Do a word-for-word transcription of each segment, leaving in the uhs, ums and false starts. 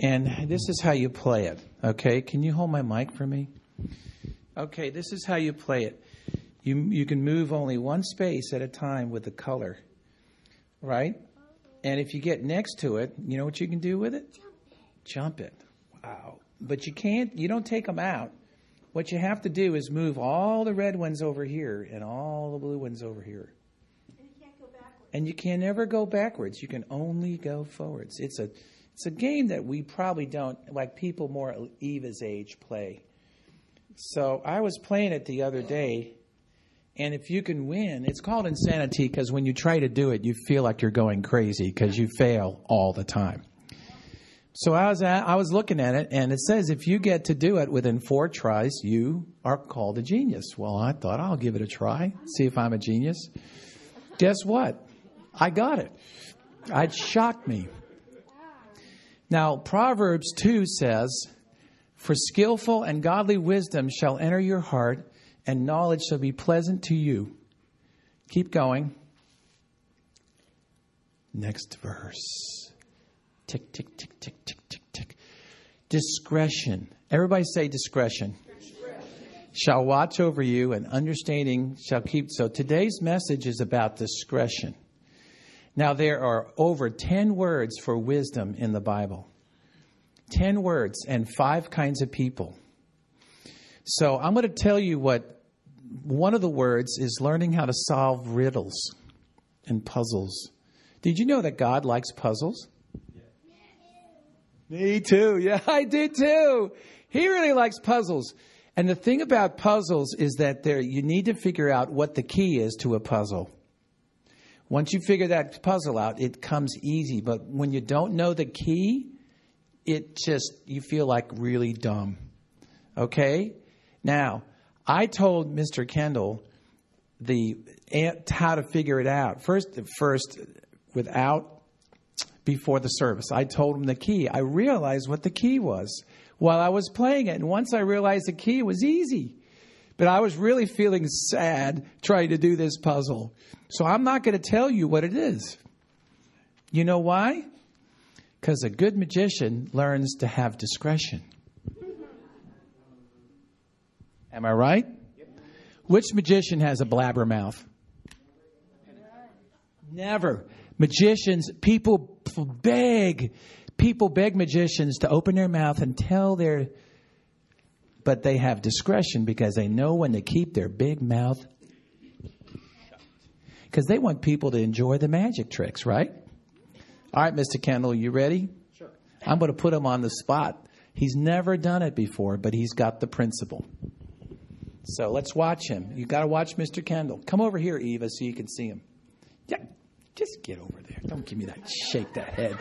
And this is how you play it. Okay, can you hold my mic for me? Okay, this is how you play it. You you can move only one space at a time with the color, right? And if you get next to it, you know what you can do with it? Jump it. Wow. But you can't, you don't take them out. What you have to do is move all the red ones over here and all the blue ones over here. And you can't go backwards. And you can never go backwards. You can only go forwards. It's a it's a game that we probably don't, like people more Eva's age, play. So I was playing it the other day, and if you can win, it's called insanity because when you try to do it, you feel like you're going crazy because you fail all the time. So I was at, I was looking at it, and it says if you get to do it within four tries, you are called a genius. Well, I thought I'll give it a try, see if I'm a genius. Guess what? I got it. It shocked me. Now, Proverbs two says, "For skillful and godly wisdom shall enter your heart, and knowledge shall be pleasant to you." Keep going. Next verse. Tick, tick, tick, tick, tick, tick, tick. Discretion. Everybody say discretion. Discretion. Shall watch over you, and understanding shall keep. So today's message is about discretion. Now, there are over ten words for wisdom in the Bible. ten words and five kinds of people. So I'm going to tell you what one of the words is: learning how to solve riddles and puzzles. Did you know that God likes puzzles? Me too. Yeah, I did too. He really likes puzzles. And the thing about puzzles is that there you need to figure out what the key is to a puzzle. Once you figure that puzzle out, it comes easy. But when you don't know the key, it just, you feel like really dumb. Okay? Now, I told Mister Kendall the how to figure it out. First, first without before the service. I told him the key. I realized what the key was while I was playing it. And once I realized the key, it was easy. But I was really feeling sad trying to do this puzzle. So I'm not going to tell you what it is. You know why? Because a good magician learns to have discretion. Am I right? Yep. Which magician has a blabbermouth? Never. Magicians, people beg, people beg magicians to open their mouth and tell their, but they have discretion because they know when to keep their big mouth shut. Because they want people to enjoy the magic tricks, right? All right, Mister Kendall, you ready? Sure. I'm going to put him on the spot. He's never done it before, but he's got the principle. So let's watch him. You got to watch Mister Kendall. Come over here, Eva, so you can see him. Yeah. Just get over there. Don't give me that, shake that head.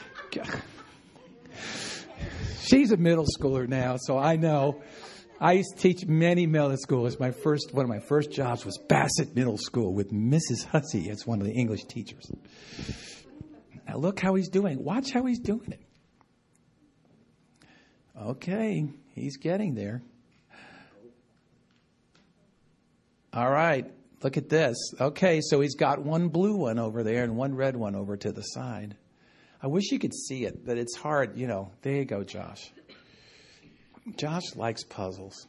She's a middle schooler now, so I know. I used to teach many middle schoolers. My first, one of my first jobs was Bassett Middle School with Missus Hussey as one of the English teachers. Now look how he's doing. Watch how he's doing it. Okay, he's getting there. All right. Look at this. Okay, so he's got one blue one over there and one red one over to the side. I wish you could see it, but it's hard. You know, there you go, Josh. Josh likes puzzles.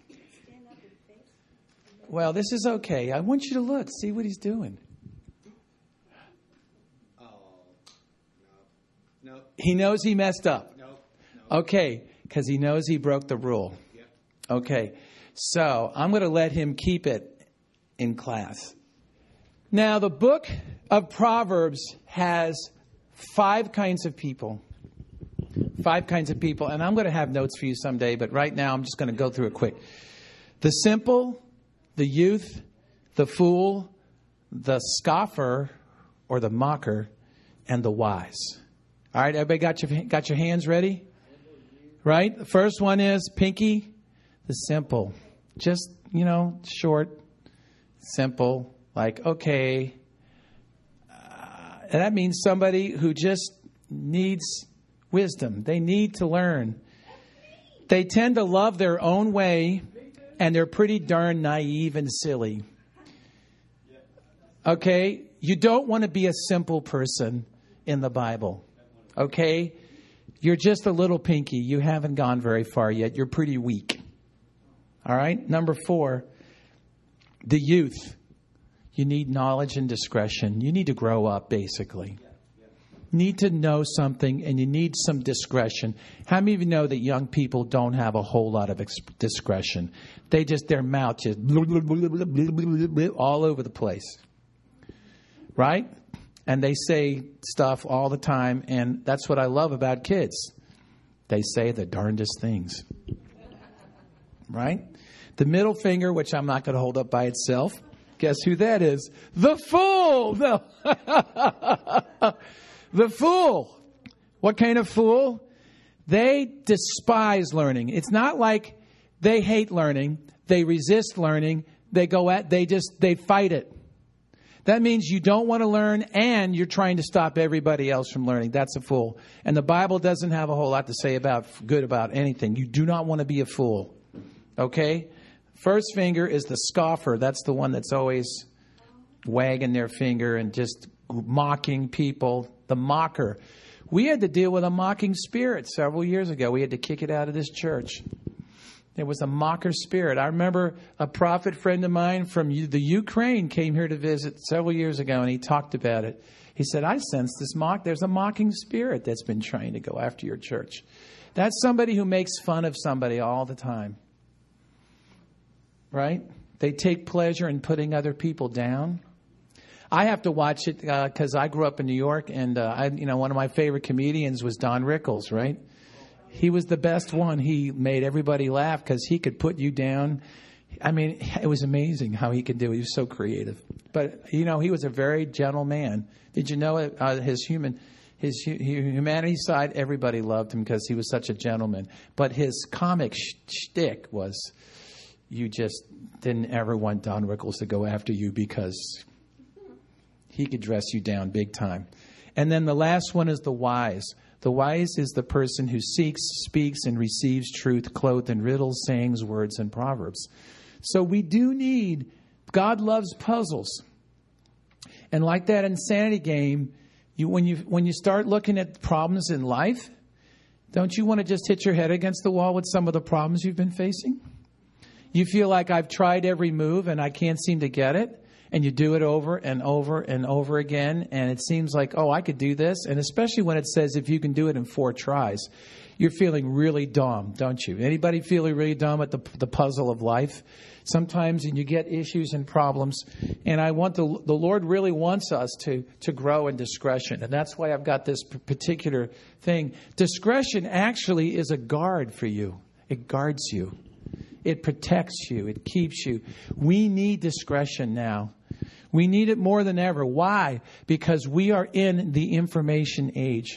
Well, this is okay. I want you to look. See what he's doing. Oh, no. No. He knows he messed up. No. No. Okay, because he knows he broke the rule. Yep. Okay, so I'm going to let him keep it in class. Now, the book of Proverbs has five kinds of people. Five kinds of people. And I'm going to have notes for you someday, but right now I'm just going to go through it quick. The simple, the youth, the fool, the scoffer or the mocker, and the wise. All right, everybody got your, got your hands ready? Right? The first one is Pinky, the simple. Just, you know, short. Simple, like, okay. Uh, and that means somebody who just needs wisdom. They need to learn. They tend to love their own way, and they're pretty darn naive and silly. Okay? You don't want to be a simple person in the Bible. Okay? You're just a little pinky. You haven't gone very far yet. You're pretty weak. All right? Number four, the youth. You need knowledge and discretion. You need to grow up, basically. Need to know something, and you need some discretion. How many of you know that young people don't have a whole lot of ex- discretion? They just, their mouth just all over the place. Right? And they say stuff all the time, and that's what I love about kids. They say the darndest things. Right? The middle finger, which I'm not going to hold up by itself. Guess who that is? The fool! No. The fool. What kind of fool? They despise learning. It's not like they hate learning. They resist learning. They go at, they just, they fight it. That means you don't want to learn and you're trying to stop everybody else from learning. That's a fool. And the Bible doesn't have a whole lot to say about good about anything. You do not want to be a fool. Okay? First finger is the scoffer. That's the one that's always wagging their finger and just mocking people. The mocker. We had to deal with a mocking spirit several years ago. We had to kick it out of this church. There was a mocker spirit. I remember a prophet friend of mine from the Ukraine came here to visit several years ago, and he talked about it. He said, I sense this mock. There's a mocking spirit that's been trying to go after your church. That's somebody who makes fun of somebody all the time. Right? They take pleasure in putting other people down. I have to watch it because uh, I grew up in New York, and uh, I, you know, one of my favorite comedians was Don Rickles, right? He was the best one. He made everybody laugh because he could put you down. I mean, it was amazing how he could do it. He was so creative. But, you know, he was a very gentle man. Did you know it? Uh, his human, his hu- humanity side, everybody loved him because he was such a gentleman. But his comic sh- shtick was you just didn't ever want Don Rickles to go after you because he could dress you down big time. And then the last one is the wise. The wise is the person who seeks, speaks, and receives truth, clothed in riddles, sayings, words, and proverbs. So we do need, God loves puzzles. And like that insanity game, you when you when you start looking at problems in life, don't you want to just hit your head against the wall with some of the problems you've been facing? You feel like I've tried every move and I can't seem to get it. And you do it over and over and over again. And it seems like, oh, I could do this. And especially when it says if you can do it in four tries, you're feeling really dumb, don't you? Anybody feeling really dumb at the, the puzzle of life? Sometimes and you get issues and problems. And I want the, the Lord really wants us to, to grow in discretion. And that's why I've got this particular thing. Discretion actually is a guard for you. It guards you. It protects you. It keeps you. We need discretion now. We need it more than ever. Why? Because we are in the information age.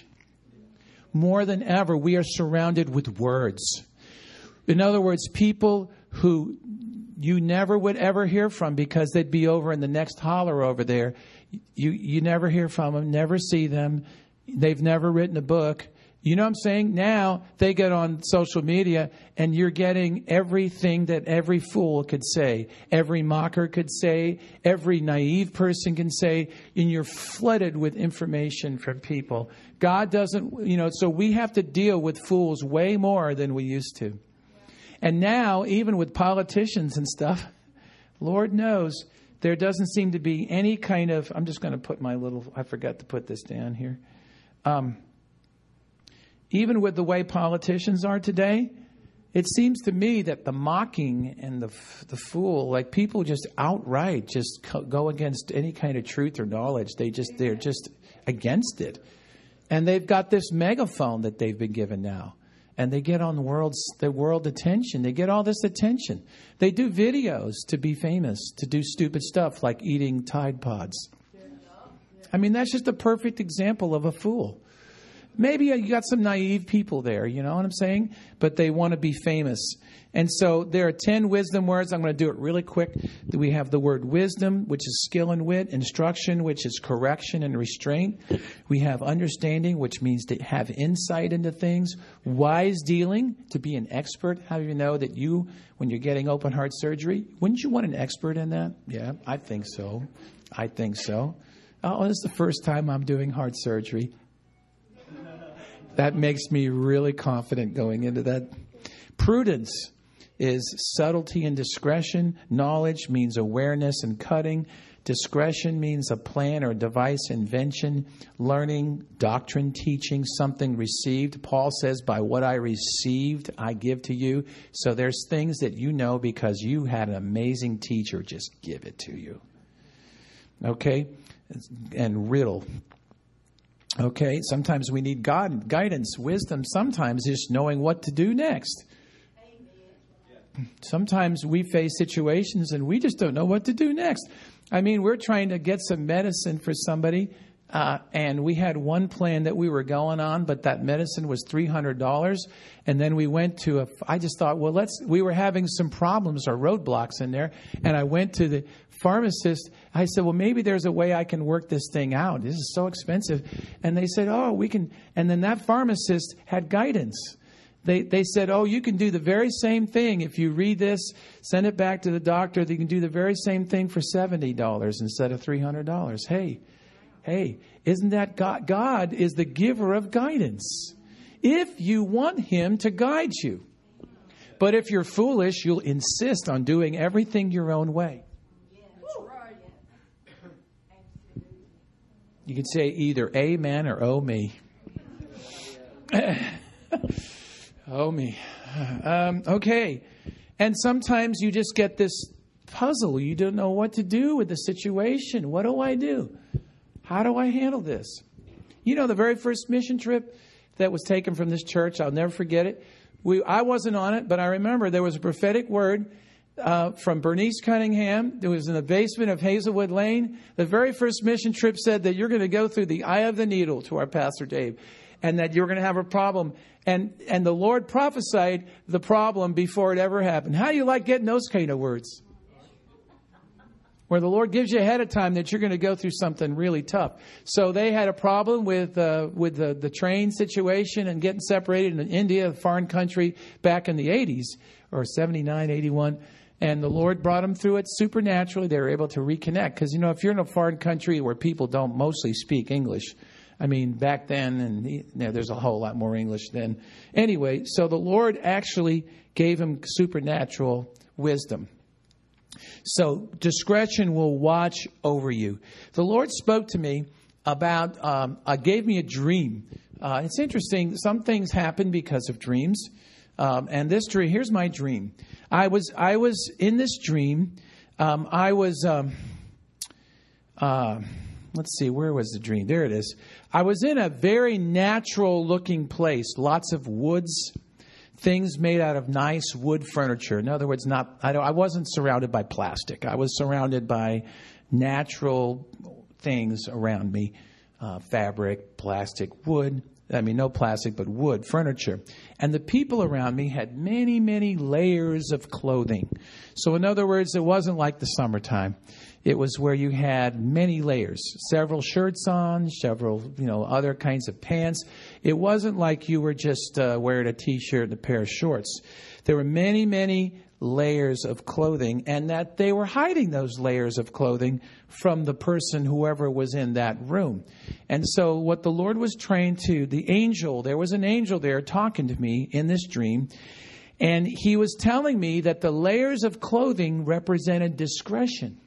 More than ever, we are surrounded with words. In other words, people who you never would ever hear from because they'd be over in the next holler over there. You, you never hear from them, never see them. They've never written a book. You know what I'm saying? Now they get on social media and you're getting everything that every fool could say, every mocker could say, every naive person can say, and you're flooded with information from people. God doesn't, you know, so we have to deal with fools way more than we used to. And now, even with politicians and stuff, Lord knows there doesn't seem to be any kind of, I'm just going to put my little, I forgot to put this down here. Um, Even with the way politicians are today, it seems to me that the mocking and the the fool, like people just outright just go against any kind of truth or knowledge. They just they're just against it, and they've got this megaphone that they've been given now, and they get on the world's the world attention. They get all this attention. They do videos to be famous, to do stupid stuff like eating Tide Pods. I mean, that's just a perfect example of a fool. Maybe you got some naive people there, you know what I'm saying? But they want to be famous. And so there are ten wisdom words. I'm going to do it really quick. We have the word wisdom, which is skill and wit. Instruction, which is correction and restraint. We have understanding, which means to have insight into things. Wise dealing, to be an expert. How do you know that you, when you're getting open heart surgery, wouldn't you want an expert in that? Yeah, I think so. I think so. Oh, this is the first time I'm doing heart surgery. That makes me really confident going into that. Prudence is subtlety and discretion. Knowledge means awareness and cutting. Discretion means a plan or device, invention, learning, doctrine, teaching, something received. Paul says, by what I received, I give to you. So there's things that you know because you had an amazing teacher just give it to you. Okay? And riddle. Okay? Sometimes we need God, guidance, wisdom. Sometimes just knowing what to do next. Sometimes we face situations and we just don't know what to do next. I mean, we're trying to get some medicine for somebody, uh, and we had one plan that we were going on, but that medicine was three hundred dollars. And then we went to a, I just thought, well, let's, we were having some problems or roadblocks in there. And I went to the pharmacist. I said, well, maybe there's a way I can work this thing out. This is so expensive. And they said, oh, we can. And then that pharmacist had guidance. They they said, oh, you can do the very same thing. If you read this, send it back to the doctor. They can do the very same thing for seventy dollars instead of three hundred dollars. Hey, hey, isn't that God? God is the giver of guidance. If you want him to guide you. But if you're foolish, you'll insist on doing everything your own way. You can say either amen or oh me. Oh, me. Um, okay. And sometimes you just get this puzzle. You don't know what to do with the situation. What do I do? How do I handle this? You know, the very first mission trip that was taken from this church, I'll never forget it. We, I wasn't on it, but I remember there was a prophetic word uh, from Bernice Cunningham. It was in the basement of Hazelwood Lane. The very first mission trip said that you're going to go through the eye of the needle, to our pastor Dave, and that you're going to have a problem. And and the Lord prophesied the problem before it ever happened. How do you like getting those kind of words? Where the Lord gives you ahead of time that you're going to go through something really tough. So they had a problem with uh, with the, the train situation and getting separated in India, a foreign country, back in the eighties or seventy-nine, eighty-one. And the Lord brought them through it supernaturally. They were able to reconnect. Because, you know, if you're in a foreign country where people don't mostly speak English, I mean, back then, and you know, there's a whole lot more English then. Anyway, so the Lord actually gave him supernatural wisdom. So discretion will watch over you. The Lord spoke to me about, um, uh, gave me a dream. Uh, it's interesting. Some things happen because of dreams. Um, and this dream, here's my dream. I was, I was in this dream. Um, I was, um, uh, let's see, where was the dream? There it is. I was in a very natural looking place. Lots of woods, things made out of nice wood furniture. In other words, not, I, don't, I wasn't surrounded by plastic. I was surrounded by natural things around me. Uh, fabric, plastic, wood. I mean, no plastic, but wood, furniture. And the people around me had many, many layers of clothing. So in other words, it wasn't like the summertime. It was where you had many layers, several shirts on, several, you know, other kinds of pants. It wasn't like you were just uh, wearing a T-shirt and a pair of shorts. There were many, many layers of clothing, and that they were hiding those layers of clothing from the person, whoever was in that room. And so what the Lord was trying to, the angel, there was an angel there talking to me in this dream, and he was telling me that the layers of clothing represented discretion.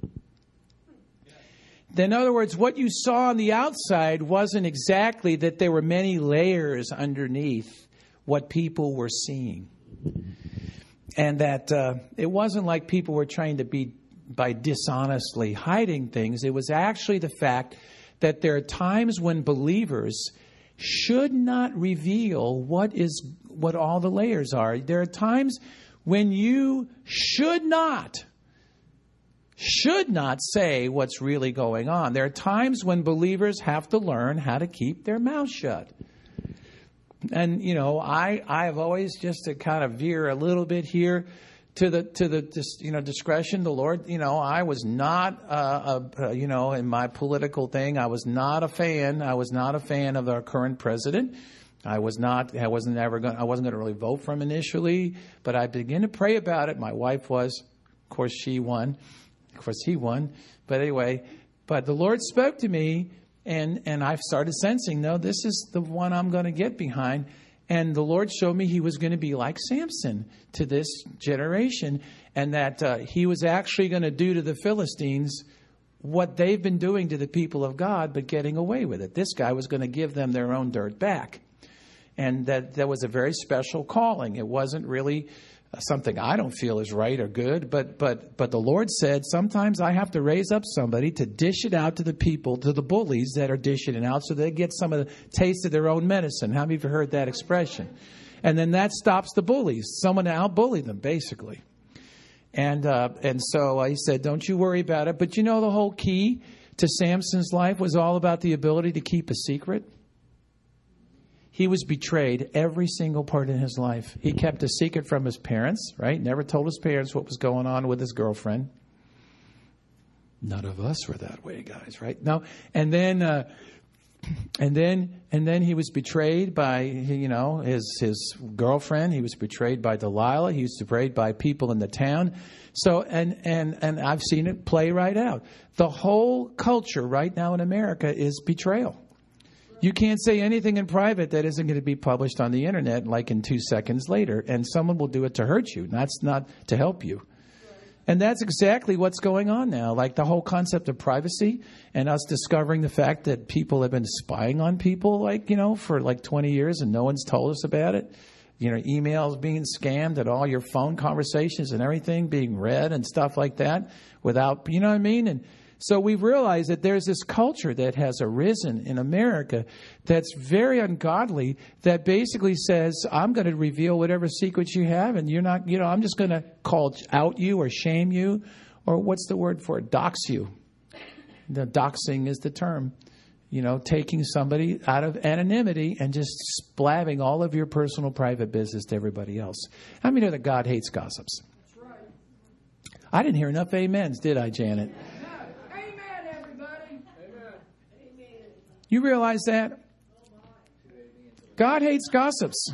In other words, what you saw on the outside wasn't exactly that there were many layers underneath what people were seeing. And that uh, it wasn't like people were trying to be, by dishonestly hiding things. It was actually the fact that there are times when believers should not reveal what is what all the layers are. There are times when you should not should not say what's really going on. There are times when believers have to learn how to keep their mouth shut. And, you know, I, I've always, just to kind of veer a little bit here to the, to the, dis, you know, discretion, the Lord, you know, I was not, uh, a, uh, you know, in my political thing, I was not a fan. I was not a fan of our current president. I was not, I wasn't ever going, I wasn't going to really vote for him initially, but I began to pray about it. My wife was, of course, she won. Of course, he won. But anyway, but the Lord spoke to me, and, and I started sensing, no, this is the one I'm going to get behind. And the Lord showed me he was going to be like Samson to this generation, and that uh, he was actually going to do to the Philistines what they've been doing to the people of God, but getting away with it. This guy was going to give them their own dirt back. And that, that was a very special calling. It wasn't really something I don't feel is right or good, but but but the Lord said, sometimes I have to raise up somebody to dish it out to the people, to the bullies that are dishing it out, so they get some of the taste of their own medicine. How many of you heard that expression? And then that stops the bullies. Someone to out-bully them, basically. And uh, and so I said, don't you worry about it. But you know, the whole key to Samson's life was all about the ability to keep a secret. He was betrayed every single part in his life. He kept a secret from his parents, right? Never told his parents what was going on with his girlfriend. None of us were that way, guys, right? No. And then, uh, and then, and then he was betrayed by, you know, his his girlfriend. He was betrayed by Delilah. He was betrayed by people in the town. So, and and and I've seen it play right out. The whole culture right now in America is betrayal. You can't say anything in private that isn't going to be published on the internet like in two seconds later. And someone will do it to hurt you. That's not to help you. And that's exactly what's going on now. Like the whole concept of privacy and us discovering the fact that people have been spying on people, like, you know, for like twenty years and no one's told us about it. You know, emails being scammed and all your phone conversations and everything being read and stuff like that without, you know what I mean? And so we've realized that there's this culture that has arisen in America that's very ungodly, that basically says, I'm going to reveal whatever secrets you have, and you're not, you know, I'm just going to call out you or shame you, or what's the word for it? Dox you. The doxing is the term. You know, taking somebody out of anonymity and just blabbing all of your personal private business to everybody else. How many know that God hates gossips? That's right. I didn't hear enough amens, did I, Janet? You realize that? God hates gossips.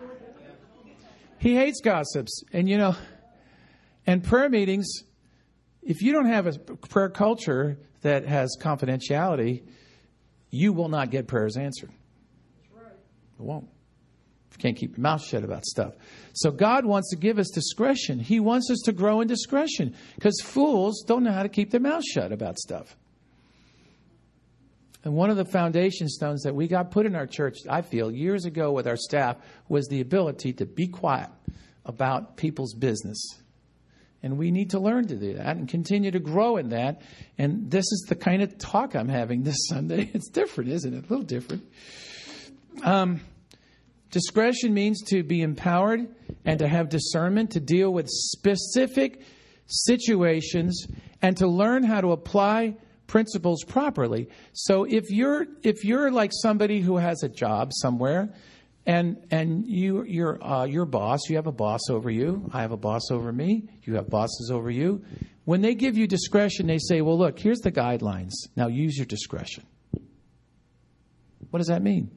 He hates gossips. And, you know, and prayer meetings, if you don't have a prayer culture that has confidentiality, you will not get prayers answered. It won't. You can't keep your mouth shut about stuff. So God wants to give us discretion. He wants us to grow in discretion, because fools don't know how to keep their mouth shut about stuff. And one of the foundation stones that we got put in our church, I feel, years ago with our staff, was the ability to be quiet about people's business. And we need to learn to do that and continue to grow in that. And this is the kind of talk I'm having this Sunday. It's different, isn't it? A little different. Um, discretion means to be empowered and to have discernment to deal with specific situations and to learn how to apply principles properly. So if you're if you're like somebody who has a job somewhere, and and you you're uh, your boss, you have a boss over you. I have a boss over me. You have bosses over you. When they give you discretion, they say, "Well, look, here's the guidelines. Now use your discretion." What does that mean?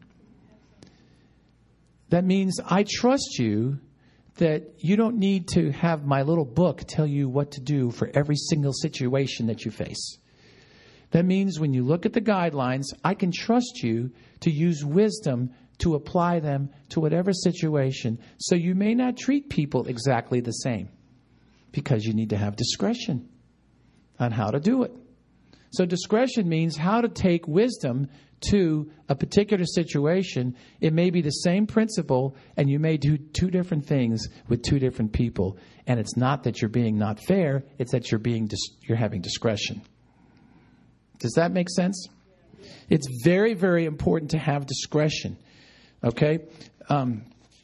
That means I trust you that you don't need to have my little book tell you what to do for every single situation that you face. That means when you look at the guidelines, I can trust you to use wisdom to apply them to whatever situation. So you may not treat people exactly the same, because you need to have discretion on how to do it. So discretion means how to take wisdom to a particular situation. It may be the same principle, and you may do two different things with two different people. And it's not that you're being not fair, it's that you're being dis- you're having discretion. Does that make sense? It's very, very important to have discretion. Okay? Um,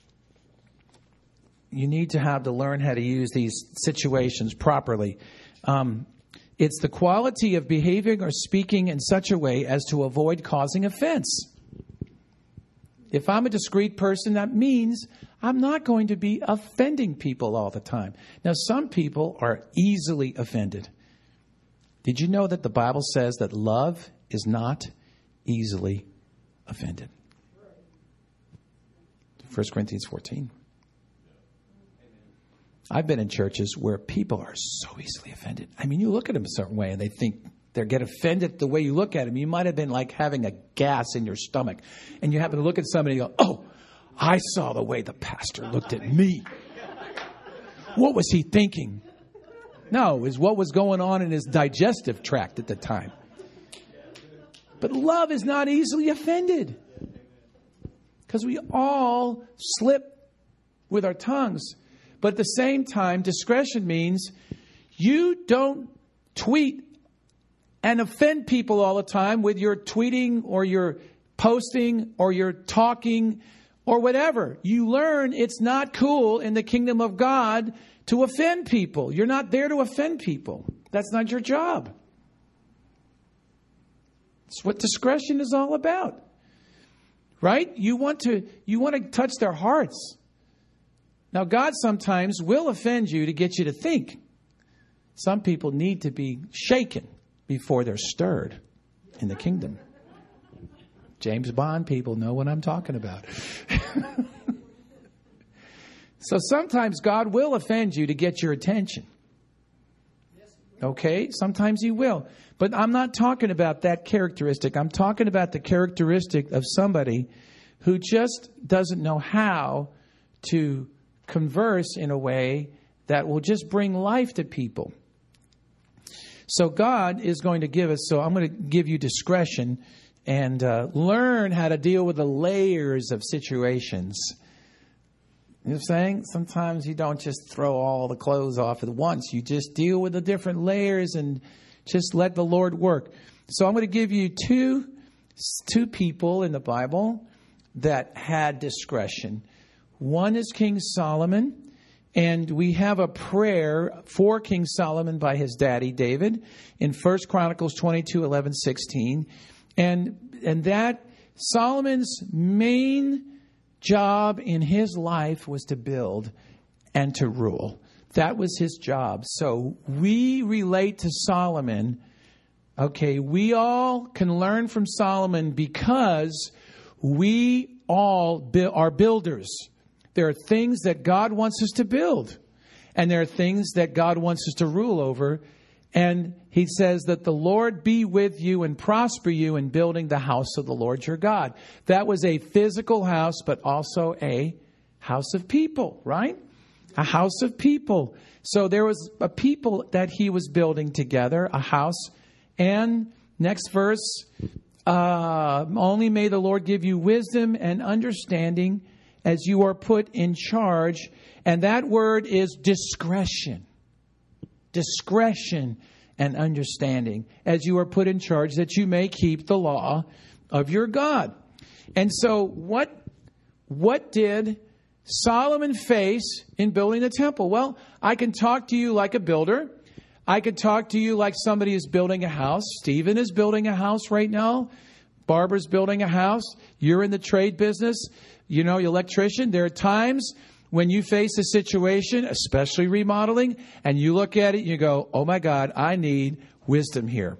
you need to have to learn how to use these situations properly. Um, it's the quality of behaving or speaking in such a way as to avoid causing offense. If I'm a discreet person, that means I'm not going to be offending people all the time. Now, some people are easily offended. Did you know that the Bible says that love is not easily offended? First Corinthians fourteen. I've been in churches where people are so easily offended. I mean, you look at them a certain way and they think They get offended at the way you look at them. You might have been like having a gas in your stomach. And you happen to look at somebody and go, oh, I saw the way the pastor looked at me. What was he thinking? No, it was what was going on in his digestive tract at the time. But love is not easily offended. Because we all slip with our tongues. But at the same time, discretion means you don't tweet and offend people all the time with your tweeting or your posting or your talking or whatever. You learn it's not cool in the kingdom of God to offend people. You're not there to offend people. That's not your job. It's what discretion is all about. Right? You want to you want to touch their hearts. Now, God sometimes will offend you to get you to think. Some people need to be shaken before they're stirred in the kingdom. James Bond people know what I'm talking about. So sometimes God will offend you to get your attention. Okay? Sometimes He will. But I'm not talking about that characteristic. I'm talking about the characteristic of somebody who just doesn't know how to converse in a way that will just bring life to people. So God is going to give us, so I'm going to give you discretion and uh, learn how to deal with the layers of situations. You know what I'm saying? Sometimes you don't just throw all the clothes off at once. You just deal with the different layers and just let the Lord work. So I'm going to give you two, two people in the Bible that had discretion. One is King Solomon, and we have a prayer for King Solomon by his daddy David in First Chronicles twenty-two, eleven, sixteen. And, and that Solomon's main job in his life was to build and to rule. That was his job. So we relate to Solomon. Okay, we all can learn from Solomon because we all bu- are builders. There are things that God wants us to build. And there are things that God wants us to rule over. And He says that the Lord be with you and prosper you in building the house of the Lord your God. That was a physical house, but also a house of people, right? A house of people. So there was a people that He was building together, a house. And next verse, uh, only may the Lord give you wisdom and understanding as you are put in charge. And that word is discretion. Discretion and understanding as you are put in charge, that you may keep the law of your God. And so what, what did Solomon face in building the temple? Well, I can talk to you like a builder. I could talk to you like somebody is building a house. Stephen is building a house right now. Barbara's building a house. You're in the trade business. You know, you're electrician. There are times when you face a situation, especially remodeling, and you look at it and you go, oh my God, I need wisdom here.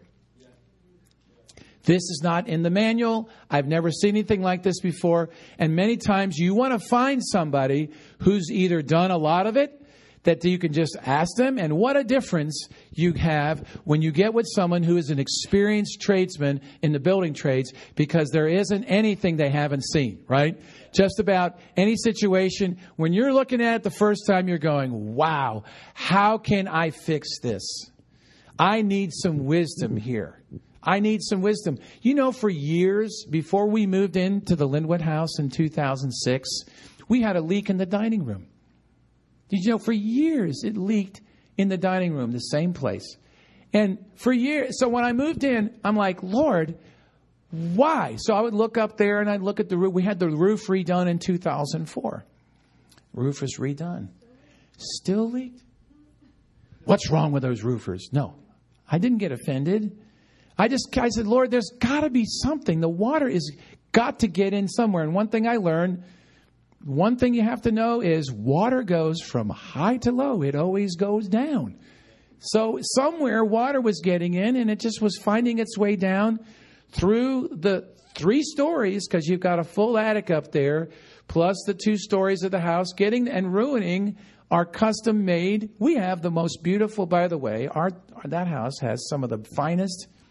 This is not in the manual. I've never seen anything like this before. And many times you want to find somebody who's either done a lot of it, that you can just ask them. And what a difference you have when you get with someone who is an experienced tradesman in the building trades, because there isn't anything they haven't seen, right? Just about any situation. When you're looking at it the first time, you're going, wow, how can I fix this? I need some wisdom here. I need some wisdom. You know, for years before we moved into the Linwood house in two thousand six, we had a leak in the dining room. Did you know for years it leaked in the dining room, the same place? And for years, so when I moved in, I'm like, Lord, why? So I would look up there and I'd look at the roof. We had the roof redone in two thousand four. Roof was redone. Still leaked. What's wrong with those roofers? No, I didn't get offended. I just, I said, Lord, there's got to be something. The water is got to get in somewhere. And one thing I learned, one thing you have to know is water goes from high to low. It always goes down. So somewhere water was getting in, and it just was finding its way down through the three stories, because you've got a full attic up there, plus the two stories of the house, getting and ruining our custom made. We have the most beautiful, by the way, our that house has some of the finest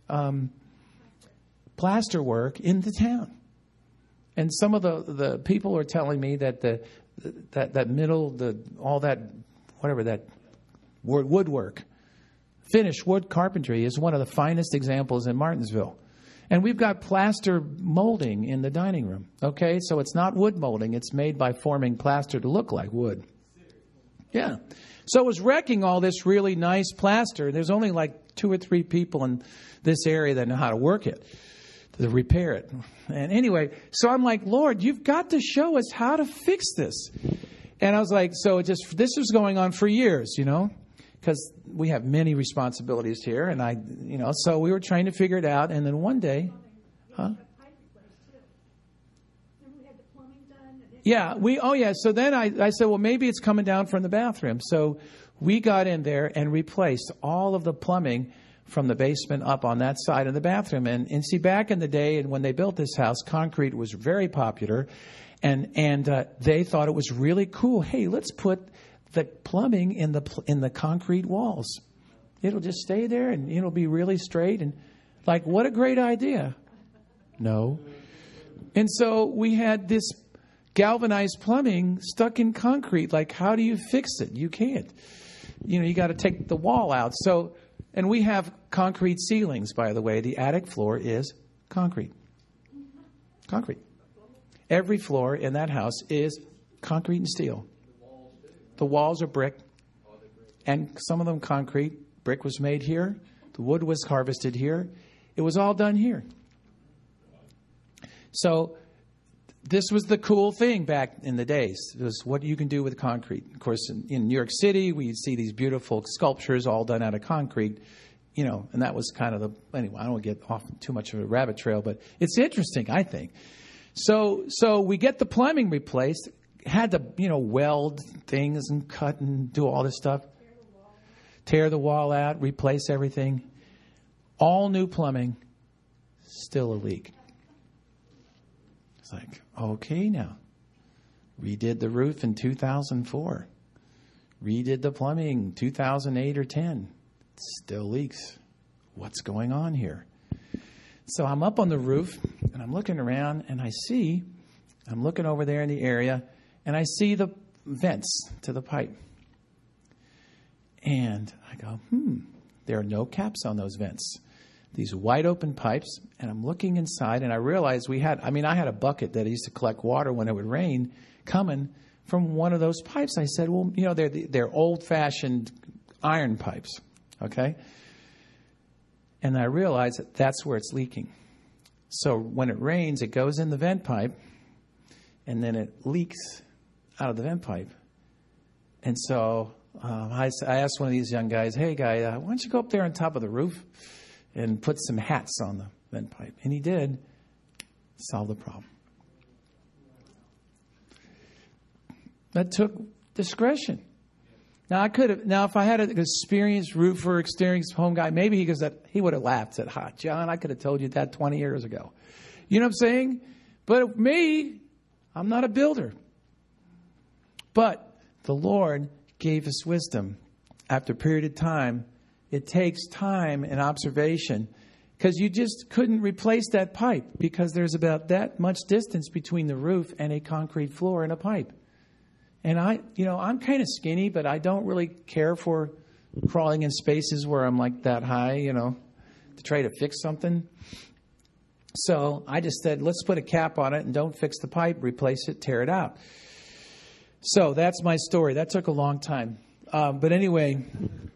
um, plaster work in the town. And some of the, the people are telling me that the that that middle the all that whatever that word woodwork, finished wood carpentry is one of the finest examples in Martinsville. And we've got plaster molding in the dining room. Okay, so it's not wood molding; it's made by forming plaster to look like wood. Yeah. So it was wrecking all this really nice plaster. There's only like two or three people in this area that know how to work it, to repair it. And anyway, so I'm like, Lord, you've got to show us how to fix this. And I was like, so it just, this was going on for years, you know, because we have many responsibilities here. And I, you know, so we were trying to figure it out. And then one day, huh? Yeah, we, oh yeah. So then I, I said, well, maybe it's coming down from the bathroom. So we got in there and replaced all of the plumbing from the basement up on that side of the bathroom. And, and see, back in the day, and when they built this house, concrete was very popular. And, and, uh, they thought it was really cool. Hey, let's put the plumbing in the, in the concrete walls. It'll just stay there and it'll be really straight. And like, what a great idea. No. And so we had this galvanized plumbing stuck in concrete. Like, how do you fix it? You can't. You know, you got to take the wall out. So, and we have concrete ceilings, by the way. The attic floor is concrete. Concrete. Every floor in that house is concrete and steel. The walls are brick, and some of them concrete. Brick was made here. The wood was harvested here. It was all done here. So this was the cool thing back in the days. It was what you can do with concrete. Of course, in, in New York City, we see these beautiful sculptures all done out of concrete, you know, and that was kind of the, anyway, I don't want to get off too much of a rabbit trail, but it's interesting, I think. So, so we get the plumbing replaced, had to, you know, weld things and cut and do all this stuff. Tear the wall out, replace everything. All new plumbing, still a leak. It's like, okay, now. Redid the roof in two thousand four. Redid the plumbing two thousand eight or ten. Still leaks. What's going on here? So I'm up on the roof, and I'm looking around, and I see, I'm looking over there in the area, and I see the vents to the pipe. And I go, hmm, there are no caps on those vents. These wide open pipes, and I'm looking inside, and I realized we had, I mean, I had a bucket that I used to collect water when it would rain coming from one of those pipes. I said, well, you know, they're, they're old-fashioned iron pipes, okay? And I realized that that's where it's leaking. So when it rains, it goes in the vent pipe, and then it leaks out of the vent pipe. And so um, I, I asked one of these young guys, hey, guy, uh, why don't you go up there on top of the roof and put some hats on the vent pipe? And he did. Solve the problem. That took discretion. Now I could have. Now if I had an experienced roofer, experienced home guy, maybe he goes that he would have laughed. Said, "Ha, John, I could have told you that twenty years ago." You know what I'm saying? But me, I'm not a builder. But the Lord gave us wisdom. After a period of time, it takes time and observation, because you just couldn't replace that pipe because there's about that much distance between the roof and a concrete floor and a pipe. And I, you know, I'm kind of skinny, but I don't really care for crawling in spaces where I'm like that high, you know, to try to fix something. So I just said, let's put a cap on it and don't fix the pipe, replace it, tear it out. So that's my story. That took a long time. Um, but anyway,